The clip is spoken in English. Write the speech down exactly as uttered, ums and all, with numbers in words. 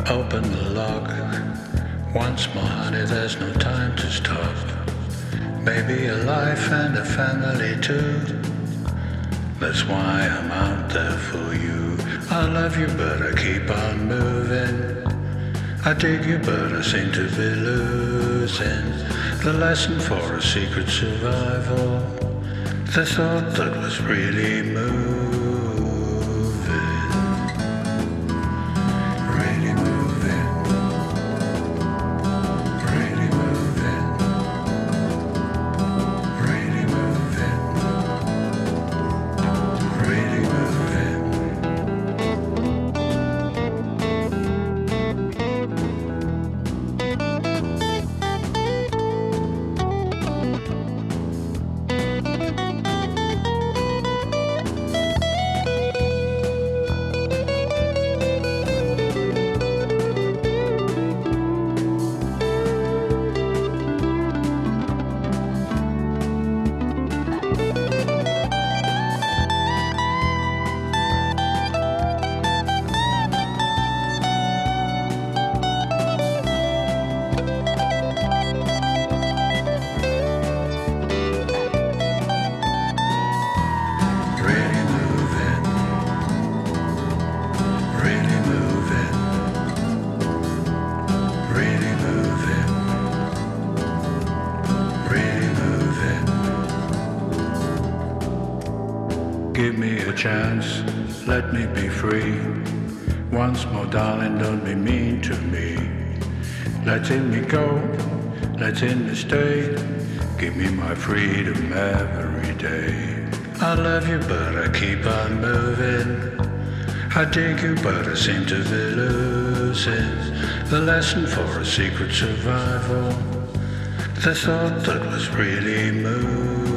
Open the lock once more, honey, there's no time to stop. Maybe a life and a family too. That's why I'm out there for you. I love you, but I keep on moving. I dig you, but I seem to be losing the lesson for a secret survival. The thought that was really moving. Give me a chance, let me be free. Once more, darling, don't be mean to me. Letting me go, letting me stay. Give me my freedom every day. I love you, but I keep on moving. I dig you, but I seem to be losing the lesson for a secret survival. The thought that was really moving.